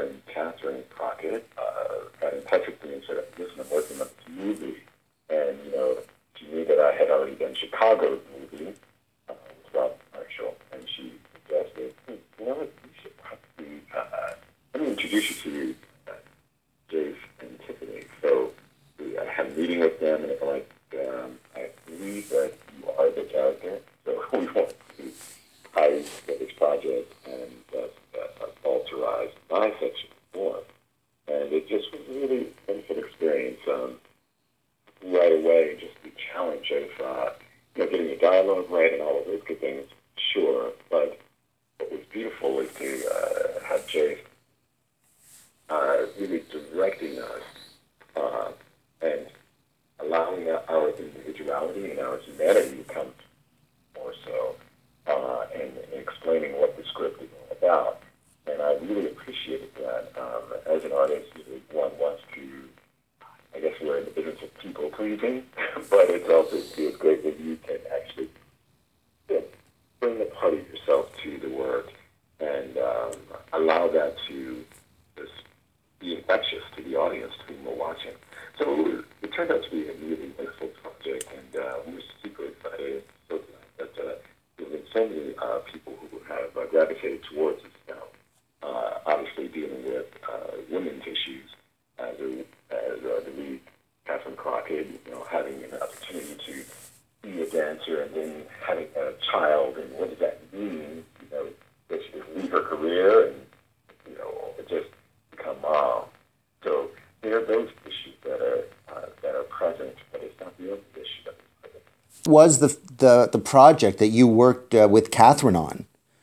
when Catherine Crockett got in touch with me and said, listen, I'm working on this movie. And, she knew that I had already done Chicago's movie with Rob Marshall. And she suggested, you know what, you should probably, let me introduce you to Jace and Tiffany. So I had a meeting with them, and they're like, I believe that you are the character, so we want to hire you for this project, and that authorized my section form. And it just was really a good experience. Right away, just the challenge of getting the dialogue right and all of those good things, sure. But what was beautiful was to have Jay really directing us and allowing our individuality and our humanity to come more so, and explaining what the script is all about. And I really appreciated that. As an artist, one wants to, I guess we're in the business of people pleasing, but it's also feels great that you can actually bring a part of yourself to the work and allow that to just be infectious to the audience, to whom we're watching. So it turned out to be a really wonderful project, and we were super excited, so glad that there have been so many people who have gravitated towards this film. Obviously dealing with women's issues as the lead, Catherine Crockett, having an opportunity to be a dancer and then having a child, and what does that mean? That she just leave her career and, just become mom. So there are those issues that are present, but it's not the only issue that is present. Was the project that you worked with Catherine on?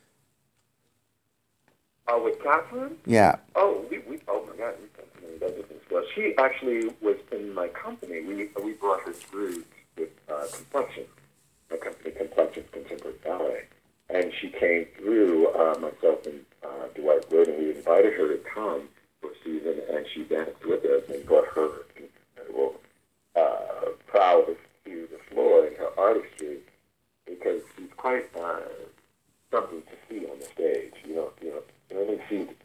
With Catherine? Yeah. Oh, oh my God, we've done so many other things. Well, she actually was in my company. We brought her through with Complexion, my company Complexion Contemporary Ballet. And she came through, myself and Dwight Wood, and we invited her to come for a season, and she danced with us and brought her incredible proud to the floor in her artistry, because she's quite something to see on the stage. You don't see